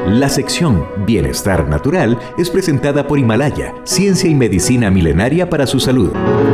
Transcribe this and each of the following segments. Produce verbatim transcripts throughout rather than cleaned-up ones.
La sección Bienestar Natural es presentada por Himalaya, ciencia y medicina milenaria para su salud.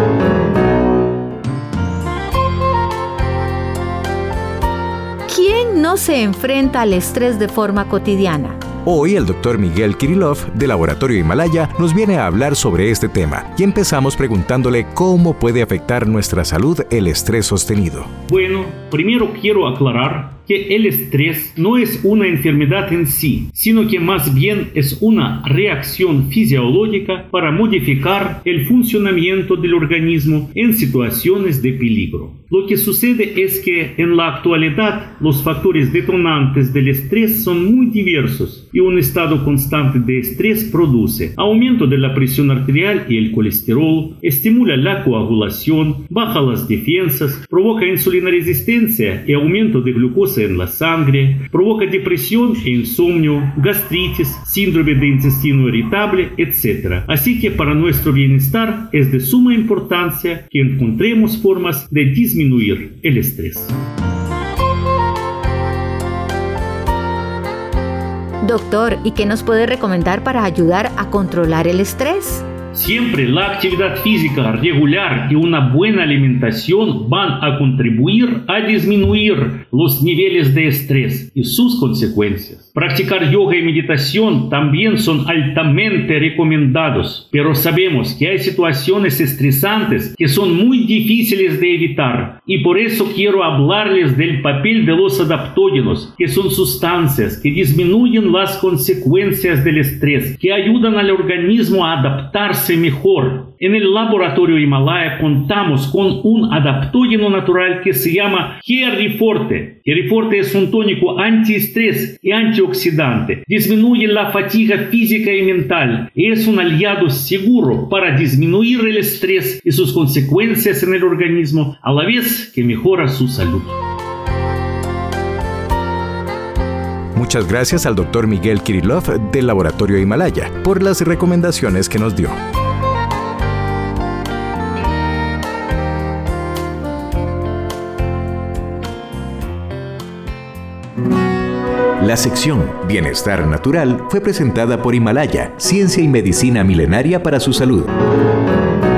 ¿Quién no se enfrenta al estrés de forma cotidiana? Hoy el doctor Miguel Kirillov, de Laboratorio Himalaya, nos viene a hablar sobre este tema y empezamos preguntándole cómo puede afectar nuestra salud el estrés sostenido. Bueno, primero quiero aclarar que el estrés no es una enfermedad en sí, sino que más bien es una reacción fisiológica para modificar el funcionamiento del organismo en situaciones de peligro. Lo que sucede es que en la actualidad los factores detonantes del estrés son muy diversos y un estado constante de estrés produce aumento de la presión arterial y el colesterol, estimula la coagulación, baja las defensas, provoca insulina resistencia y aumento de glucosa en la sangre, provoca depresión e insomnio, gastritis, síndrome de intestino irritable, etcétera. Así que para nuestro bienestar es de suma importancia que encontremos formas de disminuir el estrés. Doctor, ¿y qué nos puede recomendar para ayudar a controlar el estrés? Siempre la actividad física regular y una buena alimentación van a contribuir a disminuir los niveles de estrés y sus consecuencias. Practicar yoga y meditación también son altamente recomendados, pero sabemos que hay situaciones estresantes que son muy difíciles de evitar y por eso quiero hablarles del papel de los adaptógenos, que son sustancias que disminuyen las consecuencias del estrés, que ayudan al organismo a adaptarse mejor. En el laboratorio Himalaya contamos con un adaptógeno natural que se llama Geriforte. Geriforte es un tónico antiestrés y antioxidante. Disminuye la fatiga física y mental y es un aliado seguro para disminuir el estrés y sus consecuencias en el organismo, a la vez que mejora su salud. Muchas gracias al doctor Miguel Kirillov del Laboratorio Himalaya por las recomendaciones que nos dio. La sección Bienestar Natural fue presentada por Himalaya, ciencia y medicina milenaria para su salud.